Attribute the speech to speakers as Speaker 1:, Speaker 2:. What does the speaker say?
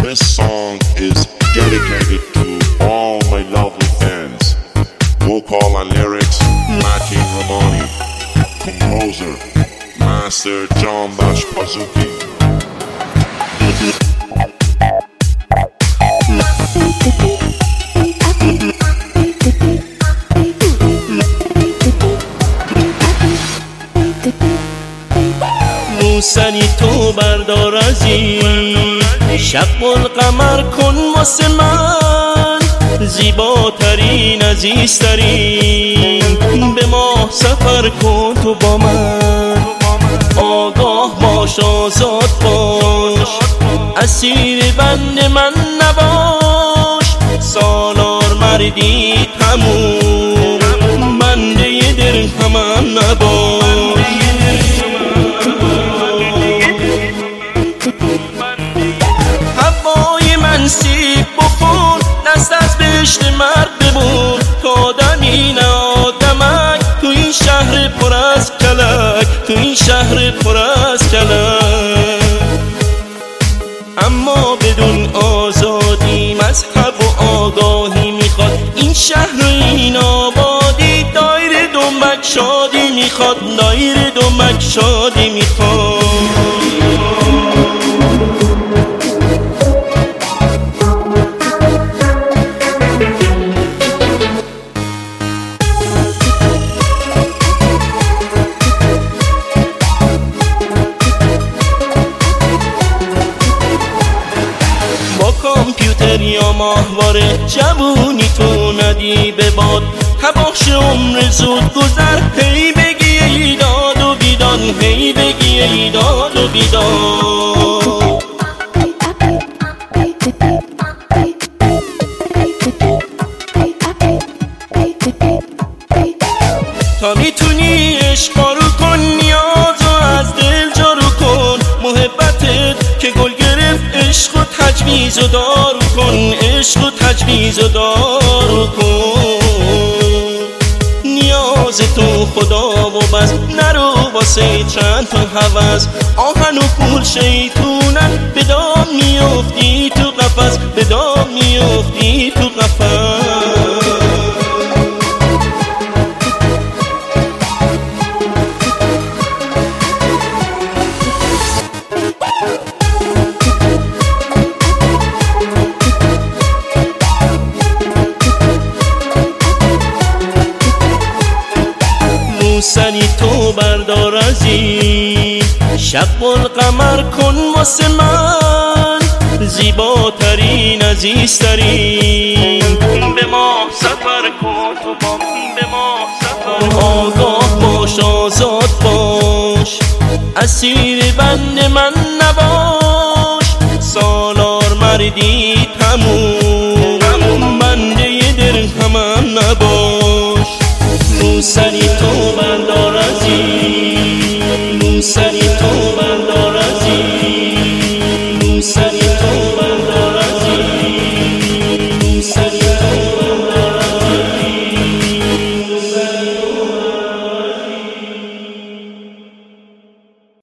Speaker 1: This song is dedicated to all my lovely fans. Vocal and lyrics, Martin Romani. Composer, Master John Bash Pazuki.
Speaker 2: موسنی تو بردار از این شب القمر کن واسه من، زیباترین عزیزترین به ماه سفر کن تو با من. آگاه باش آزاد باش، اسیر بند من نباش، سالار مردی تموم، بنده دل هم نباش. هوای من سیب بخور، دست از بهشت مرد ببر، تا آدمی نه آدمک تو این شهر پر از کلک، تو این شهر پر از کلک. اما بدون آزادی مذهب و آگاهی میخواد این شهر و این آبادی، دایر دنبک شادی میخواد، دایر دنبک شادی میخواد. کامپیوتر یا ماهواره جوونی تو ندی به باد، تباخش عمر زود گذر، هی بگی ایداد و بیداد، هی بگی ایداد و بیداد. تا میتونی عشقا رو کن، نیازو از دل جارو کن، محبتت که گل گرفت عشق و تجویز و دارو کن، عشق و تجویز و دارو کن. نیاز تو خدا و بس، نرو واسه چند تا هوس، آهن و پول شیطونن، به دام میافتی تو قفس، به دام میافتی تو قفس. موسنی تو بردار از این شب القمر کن واسه من، زیباترین عزیزترین به ماه سفر کن تو با من، به ماه سفر. آگاه باش آزاد باش، اسیر بند من نباش، سالار مردی